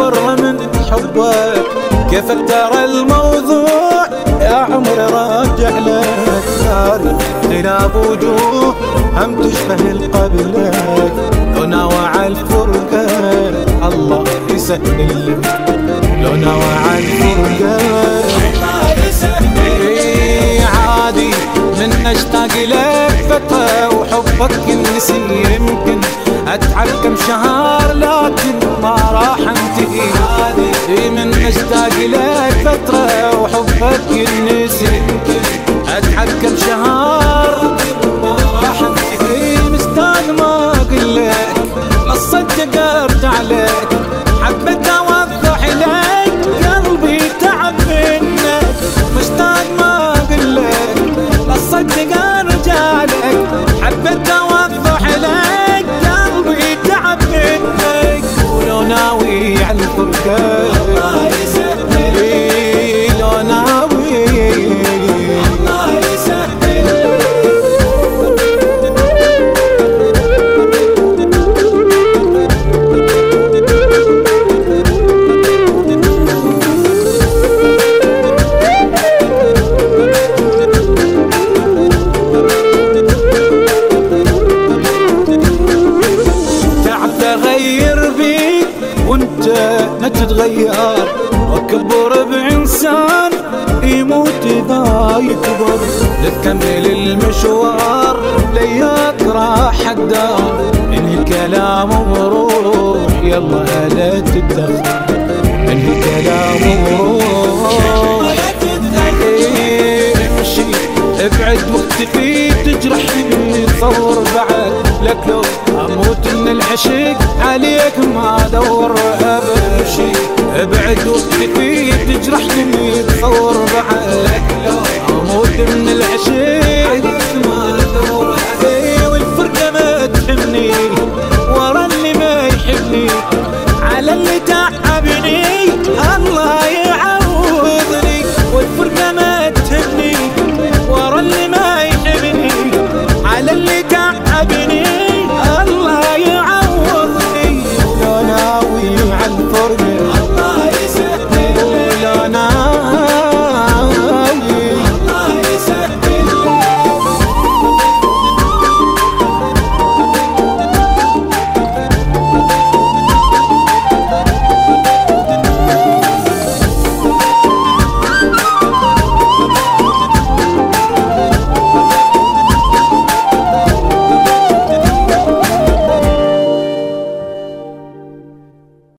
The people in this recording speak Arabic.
مر من حبك كيفك ترى الموضوع يا عمري راجع لك تاريخ غلاب وجوه هم تشبه القبلك لو نوع الفرقة الله يسهل لك لو نوع الفرقة الله يسهل عادي من اشتاق لك فترة وحبك ينسي يمكن اتعب كم شهر لكن ما راح انتهي عادي من اشتاق لك فترة وحبك ينسي يمكن اتعب كم شهر ما راح انتهي مستاق ما اقلك لا تصدق ارجع لك حبيت اوضح لك قلبي تعب منك مشتاق ما اقلك لا تصدق ارجع لك حبيت اوضح لك قلبي تعب منك ولو ناوي على الفرقة الله يسهل لو ناوي الله يسهل تغير بيك وانت ما تتغير واكبر بإنسان يموت إذا يكبر لتكمل المشوار لياك راح الدار انهي الكلام وروح يلا لا تتدخل انهي الكلام وروح امشي ابعد واختفي تجرحني تصور بعد لك لو اموت ان العشق عليك ما ادور ابد امشي ابعد واختفي تجرحني تصور بعد